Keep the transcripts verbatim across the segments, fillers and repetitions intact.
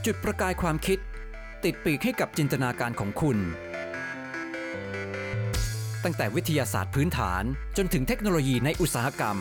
จุดประกายความคิดติดปีกให้กับจินตนาการของคุณ ตั้งแต่วิทยาศาสตร์พื้นฐานจนถึงเทคโนโลยีในอุตสาหกรรม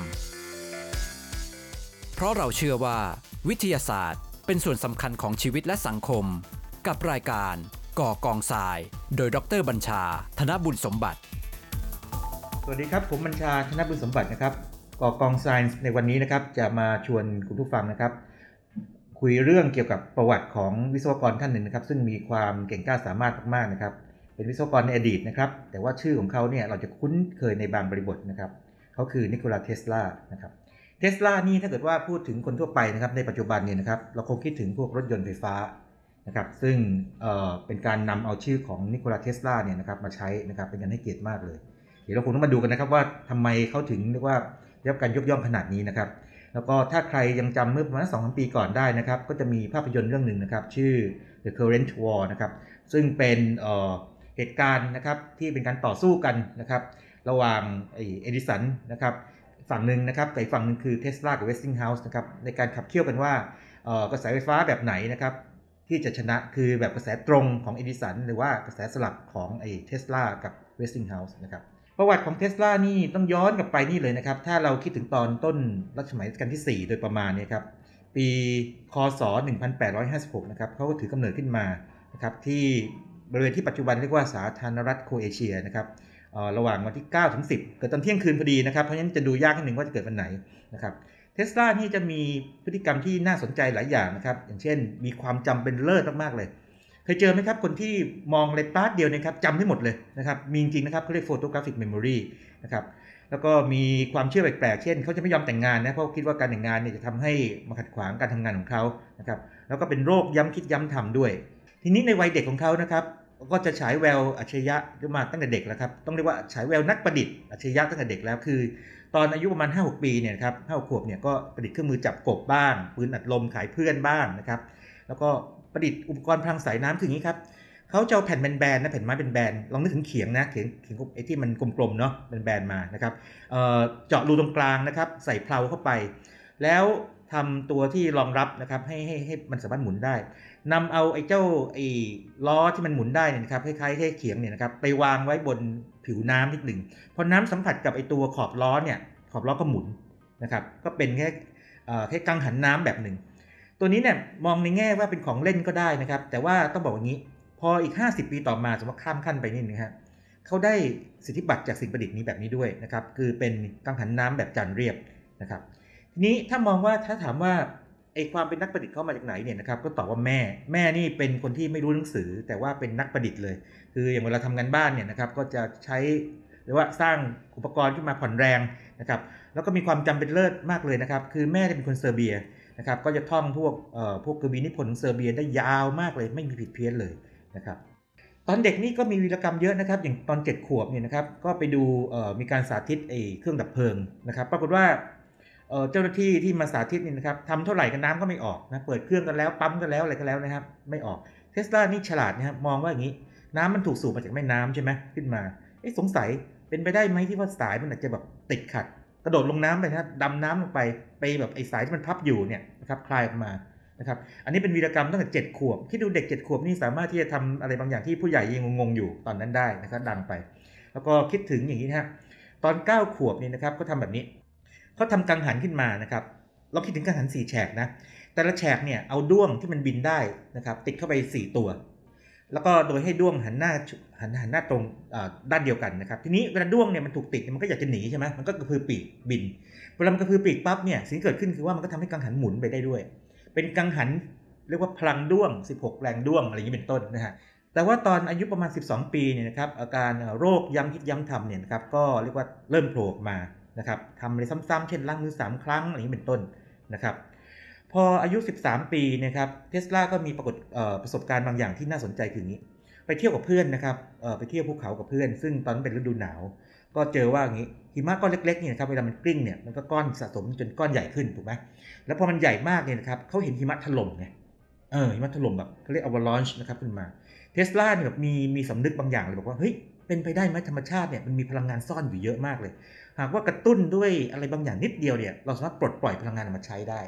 เพราะเราเชื่อว่าวิทยาศาสตร์เป็นส่วนสำคัญของชีวิตและสังคมกับรายการก่อกองทรายโดยดร.บัญชา ธนบุญสมบัติสวัสดีครับผมบัญชา ธนบุญสมบัตินะครับก่อกองทรายในวันนี้นะครับจะมาชวนคุณผู้ฟังนะครับคุยเรื่องเกี่ยวกับประวัติของวิศวกรท่านหนึ่งนะครับซึ่งมีความเก่งกล้าสามารถมากๆนะครับเป็นวิศวกรในอดีตนะครับแต่ว่าชื่อของเขาเนี่ยเราจะคุ้นเคยในบางบริบทนะครับเขาคือนิโคลัส เทสลานะครับเทสลานี่ถ้าเกิดว่าพูดถึงคนทั่วไปนะครับในปัจจุบันเนี่ยนะครับเราคงคิดถึงพวกรถยนต์ไฟฟ้านะครับซึ่งเอ่อเป็นการนำเอาชื่อของนิโคลัส เทสลาเนี่ยนะครับมาใช้นะครับเป็นการให้เกียรติมากเลยเดี๋ยวเราคงต้องมาดูกันนะครับว่าทำไมเขาถึงเรียกว่าได้รับการยกย่องขนาดนี้นะครับแล้วก็ถ้าใครยังจำเมื่อประมาณ สองถึงสาม ปีก่อนได้นะครับก็จะมีภาพยนตร์เรื่องหนึ่งนะครับชื่อ The Current War นะครับซึ่งเป็นเอ่อเหตุการณ์นะครับที่เป็นการต่อสู้กันนะครับระหว่างเอดิสันนะครับฝั่งหนึ่งนะครับกับอีกฝั่งหนึ่งคือ Tesla กับ Westinghouse นะครับในการขับเคี่ยวกันว่ากระแสไฟฟ้าแบบไหนนะครับที่จะชนะคือแบบกระแสตรงของเอดิสันหรือว่ากระแสสลับของไอ้ Tesla กับ Westinghouse นะครับประวัติของ Tesla นี่ต้องย้อนกลับไปนี่เลยนะครับถ้าเราคิดถึงตอนต้นรัชสมัยรัชกาลที่สี่โดยประมาณนี้ครับปีคศหนึ่งพันแปดร้อยห้าสิบหกนะครับเขาก็ถือกำเนิดขึ้นมานะครับที่บริเวณที่ปัจจุบันเรียกว่าสาธารณรัฐโครเอเชียนะครับระหว่างวันที่เก้าถึงสิบเกิดตอนเที่ยงคืนพอดีนะครับเพราะฉะนั้นจะดูยากนิดนึงว่าจะเกิดวันไหนนะครับเทสลานี่จะมีพฤติกรรมที่น่าสนใจหลายอย่างนะครับอย่างเช่นมีความจำเป็นเลิศมากๆเลยเคยเจอไหมครับคนที่มองอะไรป๊าดเดียวนะครับจำได้หมดเลยนะครับมีจริงๆนะครับเขาเรียก photographic memory นะครับแล้วก็มีความเชื่อแปลกๆเช่นเขาจะไม่ยอมแต่งงานนะเพราะคิดว่าการแต่งงานเนี่ยจะทำให้มาขัดขวางการทำงานของเขานะครับแล้วก็เป็นโรคย้ำคิดย้ำทำด้วยทีนี้ในวัยเด็กของเขานะครับก็จะฉายแววอัจฉริยะมาตั้งแต่เด็กแล้วครับต้องเรียกว่าฉายแววนักประดิษฐ์อัจฉริยะตั้งแต่เด็กแล้วคือตอนอายุประมาณ ห้าหก ปีเนี่ยครับห้าหกขวบเนี่ยก็ประดิษฐ์เครื่องมือจับกบบ้างปืนอัดลมขายเพื่อนบ้างนะครับแล้วก็ประดิษฐ์อุปกรณ์พลังสายน้ำคืออย่างนี้ครับเขาจะเอาแผ่นแบนๆนะแผ่นไม้เป็นแบนลองนึกถึงเขียงนะเขียงเขียงไอ้ที่มันกลมๆเนาะเป็นแบนมานะครับ เอ่อเจาะรูตรงกลางนะครับใส่เพลาเข้าไปแล้วทำตัวที่รองรับนะครับให้ให้ให้มันสามารถหมุนได้นำเอาไอ้เจ้าไอ้ล้อที่มันหมุนได้เนี่ยนะครับคล้ายๆให้เขียงเนี่ยนะครับไปวางไว้บนผิวน้ำนิดหนึ่งพอน้ำสัมผัสกับไอ้ตัวขอบล้อเนี่ยขอบล้อก็หมุนนะครับก็เป็นแค่เอ่อแค่กังหันน้ำแบบหนึ่งตัวนี้เนี่ยมองในแง่ว่าเป็นของเล่นก็ได้นะครับแต่ว่าต้องบอกอย่างนี้พออีกห้าสิบปีต่อมาสมมติข้ามขั้นไปนิดนึงครับเขาได้สิทธิบัตรจากสิ่งประดิษฐ์นี้แบบนี้ด้วยนะครับคือเป็นกังหันน้ำแบบจานเรียบนะครับทีนี้ถ้ามองว่าถ้าถามว่าไอ้ความเป็นนักประดิษฐ์เข้ามาจากไหนเนี่ยนะครับก็ตอบว่าแม่แม่นี่เป็นคนที่ไม่รู้หนังสือแต่ว่าเป็นนักประดิษฐ์เลยคืออย่างเวลาทำงานบ้านเนี่ยนะครับก็จะใช้หรือว่าสร้างอุปกรณ์ขึ้นมาผ่อนแรงนะครับแล้วก็มีความจำเป็นเลิศมากเลยนะครับคือแม่เป็นคนเซอร์เบียนะครับก็จะท่องพวกเอ่อพวกกวีนิพนธ์ของเซอร์เบียได้ยาวมากเลยไม่มีผิดเพี้ยนเลยนะครับตอนเด็กนี่ก็มีวีรกรรมเยอะนะครับอย่างตอนเจ็ดขวบเนี่ยนะครับก็ไปดูมีการสาธิตไอ้เครื่องดับเพลิงนะครับปรากฏว่าเจ้าหน้าที่ที่มาสาธิตนี่นะครับทำเท่าไหร่กันน้ำก็ไม่ออกนะเปิดเครื่องกันแล้วปั๊มกันแล้วอะไรกันแล้วนะครับไม่ออกเทสลานี่ฉลาดนะครับมองว่าอย่างนี้น้ำมันถูกสูบมาจากแม่น้ำใช่ไหมขึ้นมาเอ๊ะสงสัยเป็นไปได้ไหมที่ว่าสายมันอาจจะแบบติดขัดกระโดดลงน้ำไปนะดำน้ำลงไปไปแบบไอ้สายที่มันพับอยู่เนี่ยนะครับคลายออกมานะครับอันนี้เป็นวีรกรรมตั้งแต่เจ็ดขวบที่ดูเด็กเจ็ดขวบนี่สามารถที่จะทำอะไรบางอย่างที่ผู้ใหญ่ยังงงๆอยู่ตอนนั้นได้นะครับดังไปแล้วก็คิดถึงอย่างนี้นะฮะตอนเก้าขวบนี่นะครับก็ทำแบบนี้เขาทำกังหันขึ้นมานะครับเราคิดถึงกังหันสี่แฉกนะแต่ละแฉกเนี่ยเอาด้วงที่มันบินได้นะครับติดเข้าไปสี่ตัวแล้วก็โดยให้ด้วงหันหน้าหันหันหน้าตรงด้านเดียวกันนะครับทีนี้เวลาด้วงเนี่ยมันถูกติดมันก็อยากจะหนีใช่ไหมมันก็กระพือปีกบินเวลามันกระพือปีกปั๊บเนี่ยสิ่งที่เกิดขึ้นคือว่ามันก็ทำให้กังหันหมุนไปได้ด้วยเป็นกังหันเรียกว่าพลังด้วงสิบหกแรงด้วงอะไรอย่างนี้เป็นต้นนะฮะแต่ว่าตอนอายุประมาณสิบสองปีเนี่ยนะครับอาการโรคย้ำคิดย้ำทำเนี่ยนะครับก็เรียกว่าเริ่มโผล่มานะครับทำอะไรซ้ำๆเช่นล้างมือสามครั้งอะไรอย่างนี้เป็นต้นนะครับพออายุสิบสามปีนะครับเทสลาก็มีปรากฏประสบการณ์บางอย่างที่น่าสนใจคืออย่างนี้ไปเที่ยวกับเพื่อนนะครับไปเที่ยวภูเขากับเพื่อนซึ่งตอนนั้นเป็นฤดูหนาวก็เจอว่าอย่างนี้หิมะก้อนเล็กๆเนี่ยนะครับเวลามันกลิ้งเนี่ยมันก็ก้อนสะสมจนก้อนใหญ่ขึ้นถูกไหมแล้วพอมันใหญ่มากเนี่ยนะครับเขาเห็นหิมะถล่มไงเออหิมะถล่มแบบเขาเรียก avalanche นะครับขึ้นมาเทสลาเนี่ยแบบมีมีสำนึกบางอย่างเลยบอกว่าเฮ้ยเป็นไปได้ไหมธรรมชาติเนี่ยมันมีพลังงานซ่อนอยู่เยอะมากเลยหากว่ากระตุ้นด้วยอะไรบางอย่างนิดเดียวเนี่ยเราสามารถปลดปล่อยพลังงานออกมาใช้ได้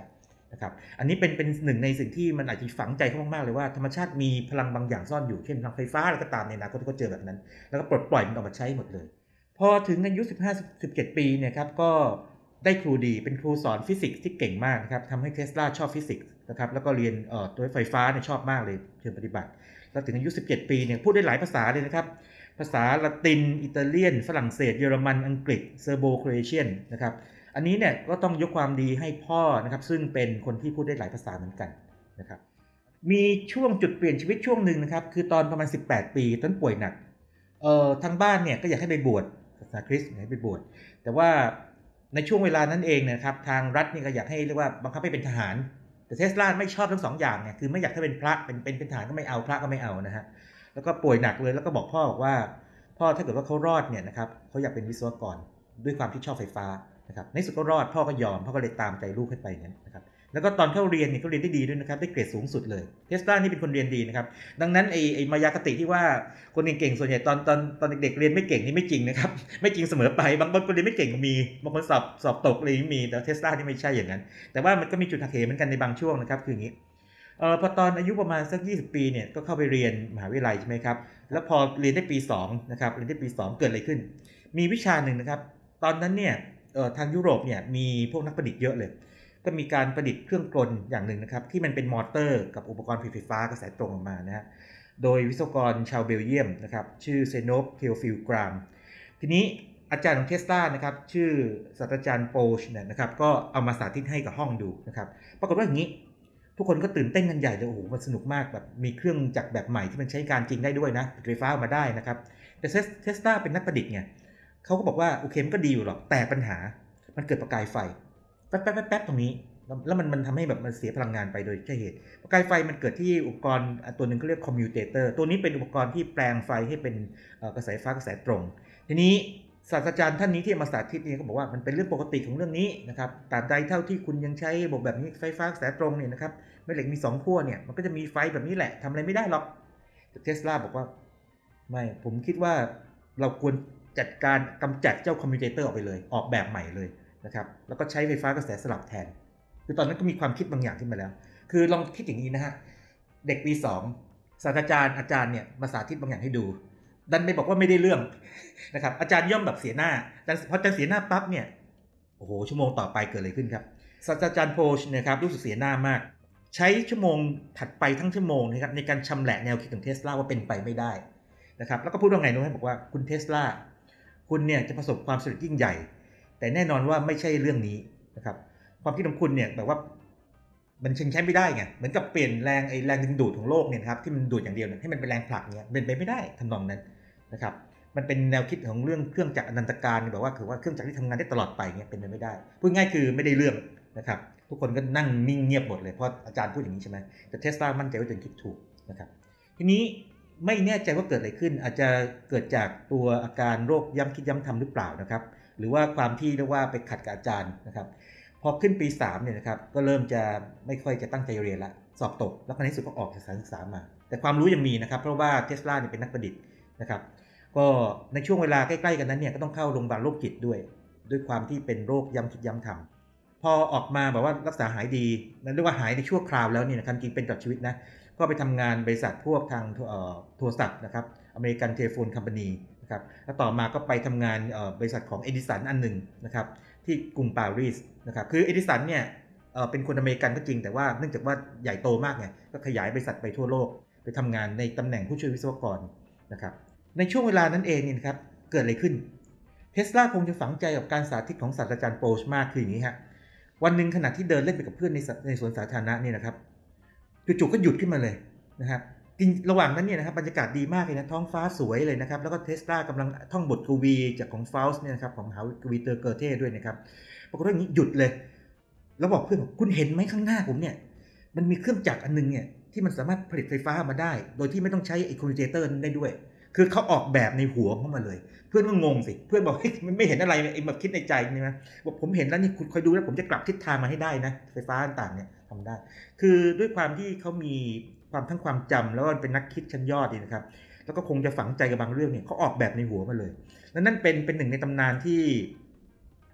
นะครับอันนี้เป็นเป็นหนึ่งในสิ่งที่มันอาจจะฝังใจเขามากๆเลยว่าธรรมชาติมีพลังบางอย่างซ่อนอยู่เช่นพลังไฟฟ้าอะไรก็ตามในอนาคตที่เขาเจอแบบนั้นแล้วก็ปลดปล่อยมันออกมาใช้หมดเลยพอถึงอายุสิบห้า สิบเจ็ดปีเนี่ยครับก็ได้ครูดีเป็นครูสอนฟิสิกส์ที่เก่งมากนะครับทำให้ Tesla ชอบฟิสิกส์นะครับแล้วก็เรียนเอ่อตัวไฟฟ้าเนี่ยชอบมากเลยเชิงปฏิบัติแล้วถึงอายุสิบเจ็ดปีเนี่ยพูดได้หลายภาษาเลยนะครับภาษาละตินอิตาเลียนฝรั่งเศสเยอรมันอังกฤษเซอร์โบโครเอเชียนนะครับอันนี้เนี่ยก็ต้องยกความดีให้พ่อนะครับซึ่งเป็นคนที่พูดได้หลายภาษาเหมือนกันนะครับมีช่วงจุดเปลี่ยนชีวิตช่วงหนึ่งนะครับคือตอนประมาณสิบแปดปีตอนป่วยหนักเอ่อทางบ้านเนี่ยก็อยากให้ไปบวชศาสนาคริสต์อยากให้ไปบวชแต่ว่าในช่วงเวลานั้นเองนะครับทางรัฐนี่ก็อยากให้เรียกว่าบังคับให้เป็นทหารแต่เทสลาไม่ชอบทั้งสองอย่างไงคือไม่อยากให้เป็นพระเป็นเป็นเป็นทหารก็ไม่เอาพระก็ไม่เอานะฮะแล้วก็ป่วยหนักเลยแล้วก็บอกพ่อบอกว่าพ่อถ้าเกิดว่าเขารอดเนี่ยนะครับเขาอยากเป็นวิศวกรด้วยความที่ชอบไฟฟ้านะครับในสุดก็รอดพ่อก็ยอมพ่อก็เลยตามใจลูกให้ไปอย่างนั้นนะครับแล้วก็ตอนเข้าเรียนเนี่ยเขาเรียนได้ดีด้วยนะครับได้เกรดสูงสุดเลยเทสลานี่เป็นคนเรียนดีนะครับดังนั้นไอ้ไอ้มายาคติที่ว่าคนเก่งๆส่วนใหญ่ตอนตอนตอนเด็กๆเรียนไม่เก่งนี่ไม่จริงนะครับไม่จริงเสมอไปบางคนเรียนไม่เก่งก็มีบางคนสอบสอบตกเลยมีแต่เทสลานี่ไม่ใช่อย่างนั้นแต่ว่ามันก็มีจุดหักเหเหมือนกันในบางช่วงนะครับคืออย่างนี้เอ่อพอตอนอายุประมาณสักยี่สิบปีเนี่ยก็เข้าไปเรียนมหาวิทยาลัยใช่ไหมครับแล้วพอเรียนได้ปีสองนะครับเรียนได้ปีสองเกิดอะไรขึ้นมีวิชาหนึ่งนะครับตอนนั้นเนี่ยเอ่อทางยุโรปเนี่ยมีพวกนักประดิษฐ์เยอะเลยก็มีการประดิษฐ์เครื่องกลอย่างหนึ่งนะครับที่มันเป็นมอเตอร์กับอุปกรณ์ไฟฟ้ากระแสตรงออกมานะฮะโดยวิศวกรชาวเบลเยียมนะครับชื่อเซโนฟเทโอฟิลกรามทีนี้อาจารย์ของเทสลานะครับชื่อศาสตราจารย์โปชเนี่ยนะครับก็เอามาสาธิตให้กับห้องดูนะครับปรากฏว่าอย่างนี้ทุกคนก็ตื่นเต้นกันใหญ่เลยโอ้โหมันสนุกมากแบบมีเครื่องจักรแบบใหม่ที่มันใช้การจริงได้ด้วยนะผลิตไฟฟ้าออกมาได้นะครับแต่เทสลาเป็นนักประดิษฐ์ไงเขาก็บอกว่าโอเคมันก็ดีอยู่หรอกแต่ปัญหามันเกิดประกายไฟแป๊บแป๊บแป๊บแป๊บตรงนี้แล้วมันมันทำให้แบบมันเสียพลังงานไปโดยใช่เหตุประกายไฟมันเกิดที่อุปกรณ์ตัวหนึ่งเขาเรียกคอมมิวเตเตอร์ตัวนี้เป็นอุปกรณ์ที่แปลงไฟให้เป็นกระแสไฟฟ้ากระแสตรงทีนี้ศาสตราจารย์ท่านนี้ที่มาสาธิตนี่ก็บอกว่ามันเป็นเรื่องปกติของเรื่องนี้นะครับตราบใดเท่าที่คุณยังใช้ระบบแบบนี้ไฟฟ้ากระแสตรงเนี่ยนะครับแม่เหล็กมีสองขั้วเนี่ยมันก็จะมีไฟแบบนี้แหละทำอะไรไม่ได้หรอกเทสลาบอกว่าไม่ผมคิดว่าเราควรจัดการกำจัดเจ้าคอมมิวเตเตอร์ออกไปเลยออกแบบใหม่เลยนะครับแล้วก็ใช้ไฟฟ้ากระแสสลับแทนคือตอนนั้นก็มีความคิดบางอย่างขึ้นมาแล้วคือลองคิดอย่างนี้นะฮะเด็กปีสองศาสตราจารย์อาจารย์เนี่ยมาสาธิตบางอย่างให้ดูดันไปบอกว่าไม่ได้เรื่องนะครับอาจารย์ย่อมแบบเสียหน้าแต่พออาจารย์เสียหน้าปั๊บเนี่ยโอ้โหชั่วโมงต่อไปเกิดอะไรขึ้นครับศาสตราจารย์โพชนะครับรู้สึกเสียหน้ามากใช้ชั่วโมงถัดไปทั้งชั่วโมงนะครับในการชำแหละแนวคิดของเทสลาว่าเป็นไปไม่ได้นะครับแล้วก็พูดว่าไงรู้ไหมบอกว่าคุณเทสลาคุณเนี่ยจะประสบความสำเร็จยิ่งใหญ่แต่แน่นอนว่าไม่ใช่เรื่องนี้นะครับความคิดของคุณเนี่ยแบบว่ามันใช้ไม่ได้ไงเหมือนกับเปลี่ยนแรงไอ้แรงดึงดูดของโลกเนี่ยครับที่มันดูดอย่างเดียวเนี่ยให้มันเป็นแรงผลักเนี่ยเป็นไปไม่ได้ทำนองนั้นนะครับมันเป็นแนวคิดของเรื่องเครื่องจักรอนันตการแบบว่าคือว่าเครื่องจักรที่ทำงานได้ตลอดไปเนี่ยเป็นไปไม่ได้พูดง่ายคือไม่ได้เรื่องนะครับทุกคนก็นั่งนิ่งเงียบหมดเลยเพราะอาจารย์พูดอย่างนี้ใช่ไหมแต่เทสลามั่นใจว่าตัวเองคิดถูกนะครับทีนี้ไม่แน่ใจว่าเกิดอะไรขึ้นอาจจะเกิดจากตัวอาการโรคย้ำคิดย้ำทำหรือเปล่านะครับหรือว่าความที่เรียกว่าไปขัดกับอาจารย์นะครับพอขึ้นปีสามเนี่ยนะครับก็เริ่มจะไม่ค่อยจะตั้งใจเรียนละสอบตกแล้วในที่สุดก็ออกจากสถานศึกษามาแต่ความรู้ยังมีนะครับเพราะว่าเทสลาเนี่ยเป็นนักประดิษฐ์นะครับก็ในช่วงเวลาใกล้ๆกันนั้นเนี่ยก็ต้องเข้าโรงพยาบาลโรคจิตด้วยด้วยความที่เป็นโรคย้ำคิดย้ำทำพอออกมาแบบว่ารักษาหายดีนั่นเรียกว่าหายในชั่วคราวแล้วเนี่ยนะครับจริงเป็นตลอดชีวิตนะก็ไปทำงานบริษัทพวกทางโทรศัพท์นะครับอเมริกันเทเลโฟนคัมพานีนะครับแล้วต่อมาก็ไปทำงานบริษัทของเอดิสันอันหนึ่งนะครับที่กรุงปารีสนะครับคือเอดิสันเนี่ยเป็นคนอเมริกันก็จริงแต่ว่าเนื่องจากว่าใหญ่โตมากไงก็ขยายบริษัทไปทั่วโลกไปทำงานในตำแหน่งผู้ช่วยวิศวกรนะครับในช่วงเวลานั้นเองเนี่ยครับเกิดอะไรขึ้นเทสลาคงจะฝังใจกับการสาธิตของศาสตราจารย์โปชมากคืออย่างนี้ฮะวันหนึ่งขณะที่เดินเล่นไปกับเพื่อนในในสวนสาธารณะเนี่ยนะครับจู่ๆก็หยุดขึ้นมาเลยนะครับจริงระหว่างนั้นเนี่ยนะครับบรรยากาศดีมากเลยนะท้องฟ้าสวยเลยนะครับแล้วก็เทสลากำลังท่องบทกวีจากของฟาสต์เนี่ยนะครับของมหากวีเตอร์เกอเท่ด้วยนะครับปรากฏว่าอย่างนี้หยุดเลยแล้วบอกเพื่อนบอกคุณเห็นไหมข้างหน้าผมเนี่ยมันมีเครื่องจักรอันนึงเนี่ยที่มันสามารถผลิตไฟฟ้ามาได้โดยที่ไม่ต้องใช้ไอ้คอมมิวเตเตอร์นั้นได้ด้วยคือเขาออกแบบในหัวเข้ามาเลยเพื่อนก็งงสิเพื่อนบอกเฮ้ยมันไม่เห็นอะไรไอ้แบบคิดในใจนี่นะบอกผมเห็นแล้วนี่คุณคอยดูแล้วผมจะกลับทิศทางมาให้ได้นะไฟฟ้าต่างๆเนี่ยทำได้คือด้วยความที่เขามีความทั้งความจำแล้วก็เป็นนักคิดชั้นยอดนี่นะครับแล้วก็คงจะฝังใจกับบางเรื่องเนี่ยเขาออกแบบในหัวมาเลยและนั่นเป็นเป็นหนึ่งในตำนานที่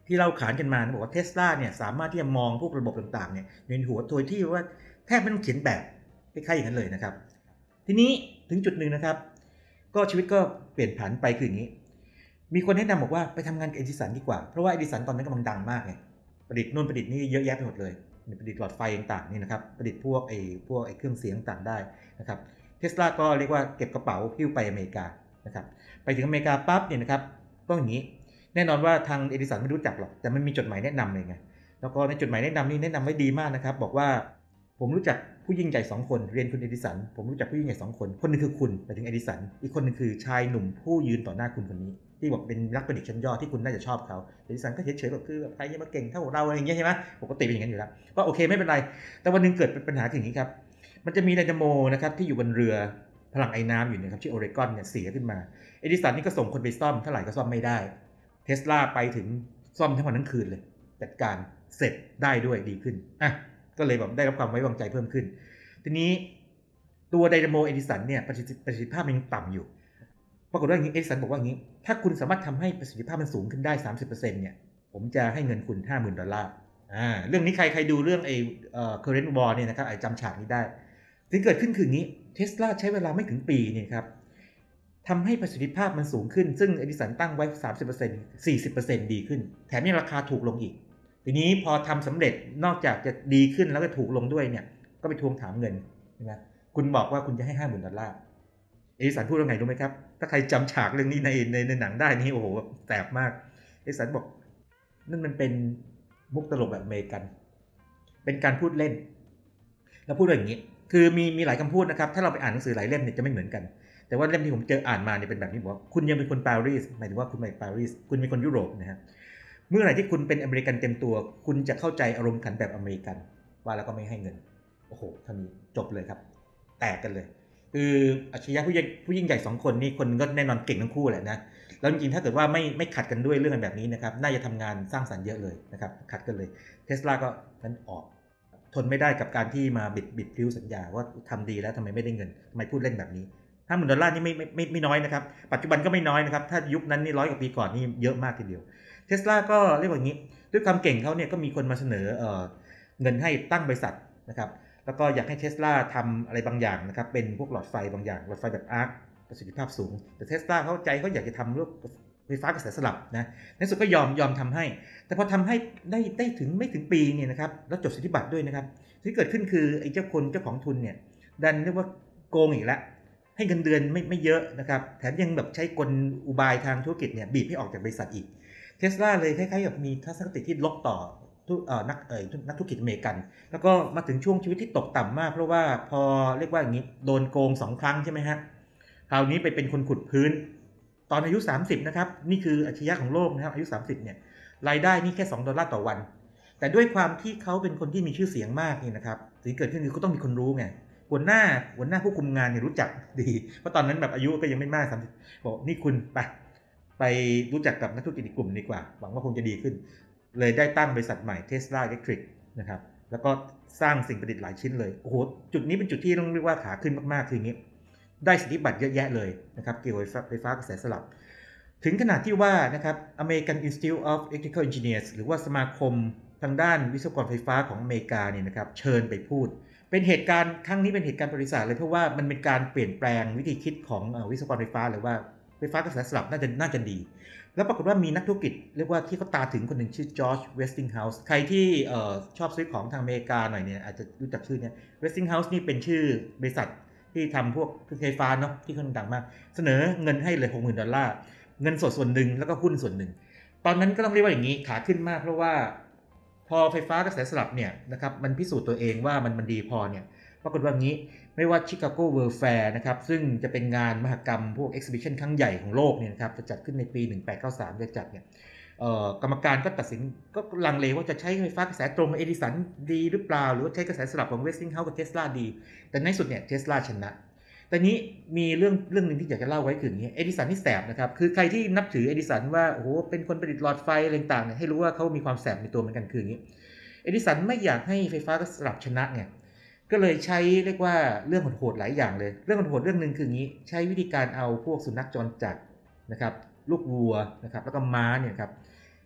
ที่เราขานกันมาบอกว่า Tesla เนี่ยสามารถที่จะมองพวกระบบต่างๆเนี่ยในหัวโดยที่ว่าแทบไม่ต้องเขียนแบบคล้ายๆอย่างนั้นเลยนะครับทีนี้ถึงจุดหนึ่งนะครับก็ชีวิตก็เปลี่ยนผันไปคืออย่างนี้มีคนแนะนำบอกว่าไปทำงานกับเอดิสันดีกว่าเพราะว่าเอดิสันตอนนั้นกำลังดังมากไงประดิษฐ์นู่นประดิษฐ์นี่เยอะแยะไปหมดเลยประดิษฐ์หลอดไฟต่างๆนี่นะครับประดิษฐ์พวกไอ้พวกไอ้เครื่องเสียงต่างได้นะครับเทสลาก็เรียกว่าเก็บกระเป๋าหิ้วไปอเมริกานะครับไปถึงอเมริกาปั๊บเนี่ยนะครับก็อย่างนี้แน่นอนว่าทางเอดิสันไม่รู้จักหรอกแต่มันมีจดหมายแนะนำเลยไงแล้วก็ในจดหมายแนะนำนี่แนะนำไว้ดีมากนะครับบอกว่าผมรู้จักผู้ยิ่งใหญ่สองคนเรียนคุณเอดิสันผมรู้จักผู้ยิ่งใหญ่สองคนคนนึงคือคุณไปถึงเอดิสันอีกคนนึงคือชายหนุ่มผู้ยืนต่อหน้าคุณคนนี้ที่บอกเป็นนักประดิษฐ์ชั้นยอดที่คุณน่าจะชอบเขาเอดิสันก็เฉยๆแบบคือแบบใครจะมาเก่งเท่าเราอะไรอย่างเงี้ยใช่ไหมปกติเป็นอย่างนั้นอยู่แล้วก็โอเคไม่เป็นไรแต่วันนึงเกิดเป็นปัญหาอย่างนี้ครับมันจะมีไดนาโมนะครับที่อยู่บนเรือพลังไอ้น้ำอยู่นะครับชื่อโอเรกอนเนี่ยเสียขึ้นมาเอดิสันนี่ก็ส่งคนไปซ่อมเท่าไหร่ก็ซ่อมไม่ได้เทสลาไปถึงซ่อมทั้งวันทั้งคืนเลยจัดการเสร็จได้ด้วยดีขึ้นอ่ะก็เลยแบบได้รับความไว้วางใจเพิ่มขึ้นทีนี้ตัวไดนาโมเอดิสันเนี่ยประสิทธิภาพมันยังต่ำอยู่ปรากฏว่าอย่างนี้เอดิสันบอกว่าอย่างนี้ถ้าคุณสามารถทำให้ประสิทธิภาพมันสูงขึ้นได้ สามสิบเปอร์เซ็นต์ เนี่ยผมจะให้เงินคุณ ห้าหมื่น ดอลลาร์อ่าเรื่องนี้ใครใครดูเรื่องไอ้เอ่อ Current War เนี่ยนะครับไอ้จำฉากนี้ได้ที่เกิดขึ้นคืออย่างนี้เทสลาใช้เวลาไม่ถึงปีเนี่ยครับทำให้ประสิทธิภาพมันสูงขึ้นซึ่งเอดิสันตั้งไว้ สามสิบเปอร์เซ็นต์ สี่สิบเปอร์เซ็นต์ ดีขึ้นแถมยังราคาถูกลงอีกทีนี้พอทำสำเร็จนอกจากจะดีขึ้นแล้วก็ถูกลงด้วยเนี่ยก็ไปทวงถามเงินนะคุณบอกว่าคุณจะให้ ห้าหมื่น ดอลลาร์เอดิสันพูดว่าไงรู้ไหมครับถ้าใครจำฉากเรื่องนี้ในในในหนังได้นี่โอ้โหแสบมากเอดิสันบอกนั่นมันเป็นมุกตลกแบบอเมริกันเป็นการพูดเล่นแล้วพูดอย่างนี้คือมีมีหลายคำพูดนะครับถ้าเราไปอ่านหนังสือหลายเล่มเนี่ยจะไม่เหมือนกันแต่ว่าเล่มที่ผมเจออ่านมาเนี่ยเป็นแบบนี้บอกว่าคุณยังเป็นคนปารีสหมายถึงว่าคุณมาจากปารีสคุณเป็นคนยุโรปนะฮะเมื่อไหร่ที่คุณเป็นอเมริกันเต็มตัวคุณจะเข้าใจอารมณ์ขันแบบอเมริกันว่าแล้วก็ไม่ให้เงินโอ้โหเท่านี้จบเลยครับแตกกันเลยคืออัจฉริยะผู้ยิ่งผู้ยิ่งใหญ่สองคนนี่คนก็แน่นอนเก่งทั้งคู่แหละนะแล้วจริงๆถ้าเกิดว่าไม่ไม่ขัดกันด้วยเรื่องแบบนี้นะครับน่าจะทำงานสร้างสรรค์เยอะเลยนะครับขัดกันเลยเทสลาก็นั้นออกทนไม่ได้กับการที่มาบิดบิดพลิ้วสัญญาว่าทำดีแล้วทำไมไม่ได้เงินทำไมพูดเล่นแบบนี้ห้าหมื่นดอลลาร์นี่ไม่ไม่ไม่ไม่น้อยนะครับปัจจุบันก็ไม่น้อยนะครับถ้ายุคนั้นนี่ร้อยกว่าปีก่อนนี่เยอะมากทีเดียวเทสลาก็เรียกว่าอย่างนี้ด้วยความเก่งเขาเนี่ยก็มีคนมาเสนอเอ่อเงินให้ตั้งบริษัทนะครับแล้วก็อยากให้ Tesla ทำอะไรบางอย่างนะครับเป็นพวกหลอดไฟบางอย่างหลอดไฟแบบอาร์คประสิทธิภาพสูงแต่ Tesla เข้าใจเขาอยากจะทำเรื่องไฟฟ้ากระแสสลับนะในสุดก็ยอมยอมทำให้แต่พอทำให้ได้ได้ถึงไม่ถึงปีเนี่ยนะครับแล้วจดสิทธิบัตรด้วยนะครับที่เกิดขึ้นคือไอ้เจ้าคนเจ้าของทุนเนี่ยดันเรียกว่าโกงอีกแล้วให้เงินเดือนไม่ไม่เยอะนะครับแถมยังแบบใช้กลอุบายทางธุรกิจเนี่ยบีบให้ออกจากบริษัทอีก Tesla เลยคล้ายๆกับมีทัศนคติที่ลบต่อนักเอ่ยนักธุรกิจอเมริกันแล้วก็มาถึงช่วงชีวิตที่ตกต่ำมากเพราะว่าพอเรียกว่าอย่างนี้โดนโกงสองครั้งใช่ไหมฮะคราวนี้ไปเป็นคนขุดพื้นตอนอายุสามสิบนะครับนี่คืออัจฉริยะของโลกนะครับอายุสามสิบเนี่ยรายได้นี่แค่สองดอลลาร์ต่อวันแต่ด้วยความที่เขาเป็นคนที่มีชื่อเสียงมากนี่นะครับสิ่งที่เกิดขึ้นคือเขาต้องมีคนรู้ไงหัวหน้าหัวหน้าผู้คุมงานเนี่ยรู้จักดีเพราะตอนนั้นแบบอายุก็ยังไม่มากสามสิบบอกนี่คุณไปไปรู้จักกับนักธุรกิจอีกกลุ่มดีกว่าหวังว่าคงจะดีขึ้นเลยได้ตั้งบริษัทใหม่ Tesla Electric นะครับแล้วก็สร้างสิ่งประดิษฐ์หลายชิ้นเลยโอ้โหจุดนี้เป็นจุดที่ต้องเรียกว่าขาขึ้นมากๆคืออย่างนี้ได้สิทธิบัตรเยอะแยะเลยนะครับเกี่ยวกับไฟฟ้ากระแสสลับถึงขนาดที่ว่านะครับ American Institute of Electrical Engineers หรือว่าสมาคมทางด้านวิศวกรไฟฟ้าของอเมริกาเนี่ยนะครับเชิญไปพูดเป็นเหตุการณ์ครั้งนี้เป็นเหตุการณ์ประวัติศาสตร์เลยเพราะว่ามันเป็นการเปลี่ยนแปลงวิธีคิดของวิศวกรไฟฟ้าหรือว่าไฟฟ้ากระแสสลับน่าจะน่าจะดีแล้วปรากฏว่ามีนักธุรกิจเรียกว่าที่เขาตาถึงคนหนึ่งชื่อจอร์จเวสติงเฮาส์ใครที่ชอบซื้อของทางอเมริกาหน่อยเนี่ยอาจจะรู้จักชื่อนี้เวสติงเฮาส์นี่เป็นชื่อบริษัทที่ทำพวกเครื่องไฟฟ้าเนาะที่ค่อนข้างดังมากเสนอเงินให้เลย หกหมื่น ดอลลาร์เงินสดส่วนหนึ่งแล้วก็หุ้นส่วนหนึ่งตอนนั้นก็ต้องเรียกว่าอย่างนี้ขาขึ้นมากเพราะว่าพอไฟฟ้ากระแสสลับเนี่ยนะครับมันพิสูจน์ตัวเองว่ามันมันดีพอเนี่ยปรากฏว่างี้ไม่ว่า Chicago World Fair นะครับซึ่งจะเป็นงานมหกรรมพวก exhibition ครั้งใหญ่ของโลกเนี่ยนะครับจะจัดขึ้นในปีหนึ่งพันแปดร้อยเก้าสิบสามจะจัดเนี่ยกรรมการก็ตัดสินก็ลังเลว่าจะใช้ไฟฟ้ากระแสตรงของเอดิสันดีหรือเปล่าหรือว่าใช้กระแสสลับของ Westinghouse กับ Tesla ดีแต่ในสุดเนี่ย Tesla ชนะแต่นี้มีเรื่องเรื่องนึงที่อยากจะเล่าไว้คืออย่างนี้เอดิสันนี่แสบนะครับคือใครที่นับถือเอดิสันว่าโอ้โหเป็นคนประดิษฐ์หลอดไฟอะไรต่างๆเนี่ยให้รู้ว่าเขามีความแสบในตัวเหมือนกันคืออย่างนี้เอดิสันไม่อยากให้ไฟฟ้ากระแสสลับชนะเนี่ยก็เลยใช้เรียกว่าเรื่องโหดๆหลายอย่างเลยเรื่องโหดๆเรื่องนึงคืออย่างนี้ใช้วิธีการเอาพวกสุนัขจรจัดนะครับลูกวัวนะครับแล้วก็ม้าเนี่ยครับ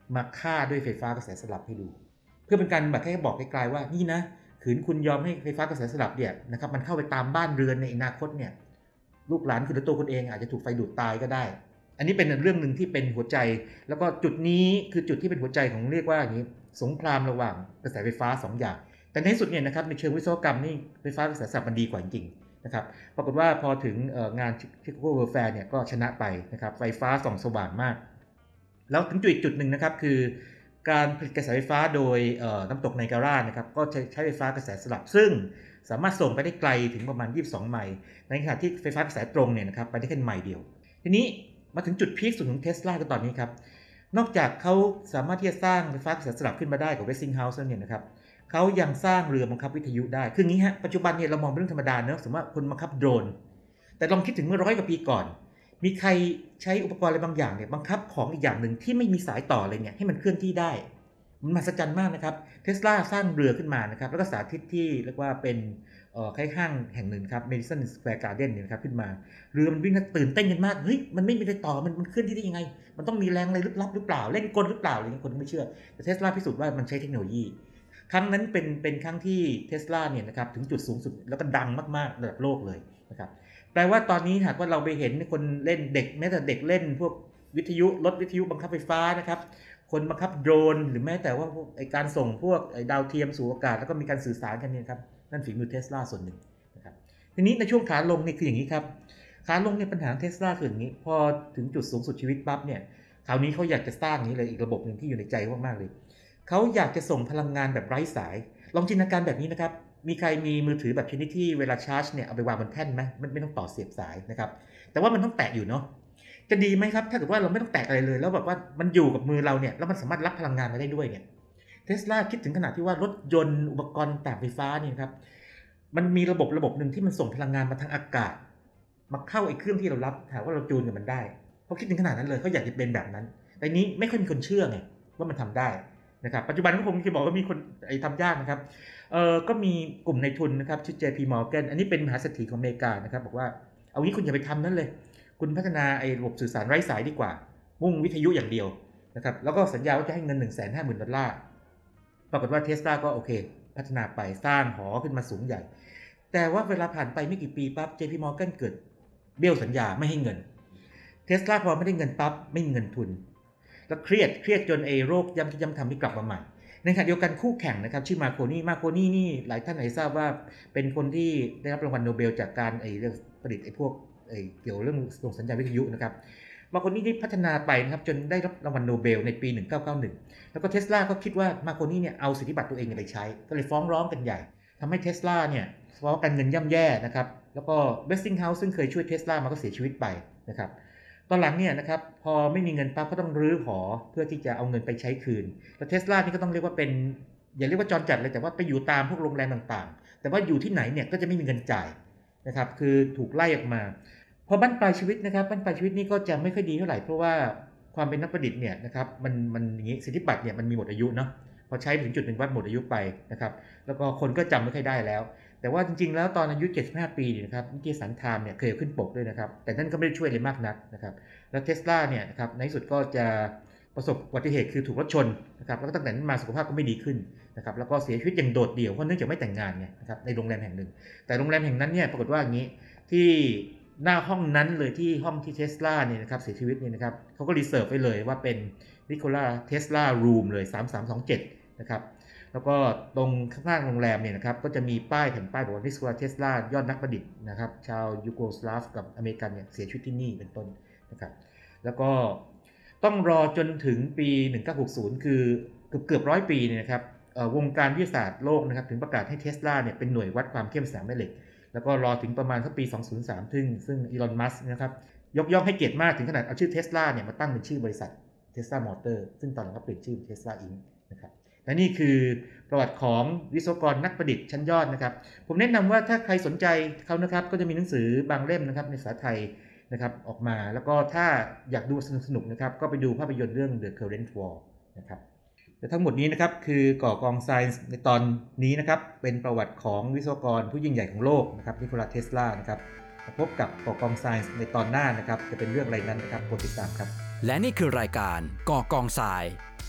มาฆ่าด้วยไฟฟ้ากระแสสลับให้ดูเพื่อเป็นการแบบแค่บอกไกลๆว่านี่นะขืนคุณยอมให้ไฟฟ้ากระแสสลับเนี่ยนะครับมันเข้าไปตามบ้านเรือนในอนาคตเนี่ยลูกหลานคุณหรือตัวคุณเองอาจจะถูกไฟดูดตายก็ได้อันนี้เป็นเรื่องหนึ่งที่เป็นหัวใจแล้วก็จุดนี้คือจุดที่เป็นหัวใจของเรียกว่าอย่างนี้สงครามระหว่างกระแสไฟฟ้าสองอย่างแต่ในที่สุดเนี่ยนะครับในเชิงวิศวกรรมนี่ไฟฟ้ากระแสสลับมันดีกว่าจริงๆนะครับปรากฏว่าพอถึงงานชิคาโกเวิลด์แฟร์เนี่ยก็ชนะไปนะครับไฟฟ้าส่องสว่างมากแล้วถึงจุดอีกจุดหนึ่งนะครับคือการผลิตกระแสไฟฟ้าโดยน้ำตกไนการานะครับก็ใช้ใช้ไฟฟ้ากระแสสลับซึ่งสามารถส่งไปได้ไกลถึงประมาณยี่สิบสองไมล์ในขณะที่ไฟฟ้ากระแสตรงเนี่ยนะครับไปได้แค่ไมล์เดียวทีนี้มาถึงจุดพีคสุดของ Tesla ก็ตอนนี้ครับนอกจากเขาสามารถที่จะสร้างไฟฟ้ากระแสสลับขึ้นมาได้กับ Westinghouse แล้วเนี่ยนะครับเขายังสร้างเรือบังคับวิทยุได้คืออย่างนี้ฮะปัจจุบันเนี่ยเรามองเป็นเรื่องธรรมดาเนอะสมมติว่าคนบังคับโดรนแต่ลองคิดถึงเมื่อร้อยกว่าปีก่อนมีใครใช้อุปกรณ์อะไรบางอย่างเนี่ยบังคับของอีกอย่างหนึ่งที่ไม่มีสายต่อเลยเนี่ยให้มันเคลื่อนที่ได้มันมหัศจรรย์มากนะครับ Tesla สร้างเรือขึ้นมานะครับแล้วก็สาธิตที่เรียกว่าเป็นเอ่อคล้ายห้างแห่งหนึ่งครับ Madison Square Garden เนี่ยนะครับขึ้นมาเรือมันวิ่งตื่นเต้นกันมากเฮ้ยมันไม่มีอะไรต่อมันมันเคลื่อนที่ได้ยังไงมันต้องมีแรงอะไรลึกลับหรือเปล่าเล่นกลหรือเปล่าอะไรเงี้ยคนไม่เชื่อแต่ Tesla พิสูจน์ว่ามันใช้เทคโนโลยีครั้งนั้นเป็นเป็นครั้งที่ Tesla เนี่ยนะครับถึงจุดสูงสุดแล้วก็ดังมากๆระดับโลกเลยนะครับแปลว่าตอนนี้หากว่าเราไปเห็นคนเล่นเด็กแม้แต่เด็กเล่นพวกวิทยุรถวิทยุบังคับไฟฟ้านะครับคนบังคับโดรนหรือแม้แต่ว่าไอการส่งพวกไอดาวเทียมสู่อากาศแล้วก็มีการสื่อสารกันเนี่ยครับนั่นฝีมือ Tesla ส่วนหนึ่งนะครับทีนี้ในช่วงขาลงนี่คืออย่างนี้ครับขาลงเนี่ยปัญหา Tesla คืออย่างนี้พอถึงจุดสูงสุดชีวิตปั๊บเนี่ยคราวนี้เขาอยากจะสร้างนี้เลยอีกระบบหนึ่งที่อยู่ในใจมากๆเลยเขาอยากจะส่งพลังงานแบบไร้สายลองจินตนาการแบบนี้นะครับมีใครมีมือถือแบบชนิดที่เวลาชาร์จเนี่ยเอาไปวางบนแท่นไหมมันไม่ต้องต่อเสียบสายนะครับแต่ว่ามันต้องแตะอยู่เนาะจะดีไหมครับถ้าเกิดว่าเราไม่ต้องแตะอะไรเลยแล้วแบบว่ามันอยู่กับมือเราเนี่ยแล้วมันสามารถรับพลังงานมาได้ด้วยเนี่ย Tesla คิดถึงขนาดที่ว่ารถยนต์อุปกรณ์ต่างไฟฟ้าเนี่ยครับมันมีระบบระบบหนึ่งที่มันส่งพลังงานมาทางอากาศมาเข้าไอ้เครื่องที่เรารับถามว่าเราจูนกับมันได้เขาคิดถึงขนาดนั้นเลยเขาอยากจะเป็นแบบนั้นแต่นี้ไม่ค่อยมีคนเชื่อไงว่ามันทำได้นะครับปัจจุบันก็คงจะบอกว่ามีคนไอ้ทำยากนะครับเออก็มีกลุ่มในทุนนะครับชื่อ เจ พี Morgan อันนี้เป็นมหาเศรษฐีของอเมริกานะครับบอกว่าเอางี้คุณอย่าไปทำนั่นเลยคุณพัฒนาไอ้ระบบสื่อสารไร้สายดีกว่ามุ่งวิทยุอย่างเดียวนะครับแล้วก็สัญญาว่าจะให้เงิน หนึ่งแสนห้าหมื่น ดอลลาร์ปรากฏว่า Tesla ก็โอเคพัฒนาไปสร้างหอขึ้นมาสูงใหญ่แต่ว่าเวลาผ่านไปไม่กี่ปีปั๊บ เจ พี Morgan เกิดเบี้ยวสัญญาไม่ให้เงิน Tesla พอไม่ได้เงินปั๊บไม่มีเงินทุนแล้วเครียดเครียดจนไอ้โรคย้ำคิดย้ำทำที่กลับมาใหม่ในขณะเดียวกันคู่แข่งนะครับชื่อมาโคนี่มาโคนี่นี่หลายท่านอาจจะทราบว่าเป็นคนที่ได้รับรางวัลโนเบลจากการไอ้เรื่องประดิษฐ์ไอ้พวกไอ้เกี่ยวเรื่องส่งสัญญาณวิทยุนะครับมาโคนี่ได้พัฒนาไปนะครับจนได้รับรางวัลโนเบลในปีหนึ่งพันเก้าร้อยเก้าสิบเอ็ดแล้วก็ Tesla ก็คิดว่ามาโคนี่เนี่ยเอาสิทธิบัตรตัวเองไปใช้ก็เลยฟ้องร้องกันใหญ่ทำให้ Tesla เนี่ยฟ้องกันเงินย่ำแย่นะครับแล้วก็ Westinghouse ซึ่งเคยช่วย Tesla มาก็เสียชีวิตไปนะครับตอนหลังเนี่ยนะครับพอไม่มีเงินปั๊บก็ต้องรื้อหอเพื่อที่จะเอาเงินไปใช้คืนแล้ว Tesla นี่ก็ต้องเรียกว่าเป็นอย่าเรียกว่าจรจัดเลยแต่ว่าไปอยู่ตามพวกโรงแรมต่างๆแต่ว่าอยู่ที่ไหนเนี่ยก็จะไม่มีเงินจ่ายนะครับคือถูกไล่ออกมาพอบั้นปลายชีวิตนะครับบั้นปลายชีวิตนี่ก็จะไม่ค่อยดีเท่าไหร่เพราะว่าความเป็นนักประดิษฐ์เนี่ยนะครับมันมันอย่างนี้สิทธิบัตรเนี่ยมันมีหมดอายุเนาะพอใช้ถึงจุดหนึ่งวัดหมดอายุไปนะครับแล้วก็คนก็จำไม่ค่อยได้แล้วแต่ว่าจริงๆแล้วตอนอายุเจ็ดสิบห้าปีเนี่ยนะครับนิตยสารไทม์เนี่ยเคยขึ้นปกด้วยนะครับแต่นั่นก็ไม่ได้ช่วยอะไรมากนักนะครับแล้ว Tesla เนี่ยนะครับในที่สุดก็จะประสบอุบัติเหตุคือถูกรถชนนะครับแล้วก็ตั้งแต่นั้นมาสุขภาพก็ไม่ดีขึ้นนะครับแล้วก็เสียชีวิตอย่างโดดเดี่ยวเพราะเนื่องจากไม่แต่งงานไงนะครับในโรงแรมแห่งหนึ่งแต่โรงแรมแห่งนั้นเนี่ยปรากฏว่าอย่างนี้ที่หน้าห้องนั้นเลยที่ห้องที่ Tesla เนี่ยนะครับเสียชีวิตเนี่ยนะครับเขาก็รีเสิร์ฟไว้เลยว่าเป็น Nikola Tesla Room เลยสามสามสองเจ็ดนะครับแล้วก็ตรงข้างๆโรงแรมเนี่ยนะครับก็จะมีป้ายแผ่นป้ายบอกว่า Nikola Tesla ยอดนักประดิษฐ์นะครับชาวยูโกสลาฟกับอเมริกันเนี่ยเสียชีวิตที่นี่เป็นต้นนะครับแล้วก็ต้องรอจนถึงปีหนึ่งพันเก้าร้อยหกสิบคือเกือบเกือบร้อยปีเนี่ยนะครับวงการวิทยาศาสตร์โลกนะครับถึงประกาศให้ Tesla เนี่ยเป็นหน่วยวัดความเข้มแสงแม่เหล็กแล้วก็รอถึงประมาณสักปีสองพันสามซึ่งซึ่งอีลอนมัสก์นะครับยกย่องให้เกียรติมากถึงขนาดเอาชื่อ Tesla เนี่ยมาตั้งเป็นชื่อบริษัท Tesla Motor ซึ่งตอนหลังก็เปลี่ยนชื่อ Tesla อิงค์ นะครับและนี่คือประวัติของวิศวกรนักประดิษฐ์ชั้นยอดนะครับผมแนะนำว่าถ้าใครสนใจเขานะครับก็จะมีหนังสือบางเล่มนะครับในภาษาไทยนะครับออกมาแล้วก็ถ้าอยากดูสนุกๆนะครับก็ไปดูภาพยนตร์เรื่อง The Current War นะครับและทั้งหมดนี้นะครับคือก่อกองไซน์ในตอนนี้นะครับเป็นประวัติของวิศวกรผู้ยิ่งใหญ่ของโลกนะครับนิโคลัส เทสลานะครับพบกับก่อกองไซน์ในตอนหน้านะครับจะเป็นเรื่องอะไรนั้นนะครับโปรดติดตามครับและนี่คือรายการก่อกองทราย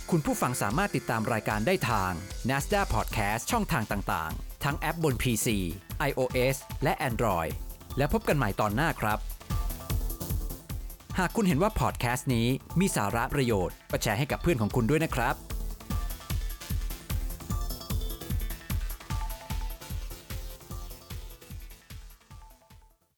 คุณผู้ฟังสามารถติดตามรายการได้ทาง NASDAQ Podcast ช่องทางต่างๆ ทั้งแอปบน พี ซี iOS และ Android แล้วพบกันใหม่ตอนหน้าครับ หากคุณเห็นว่าพอดแคสต์นี้มีสาระประโยชน์ก็แชร์ให้กับเพื่อนของคุณด้วยนะครับ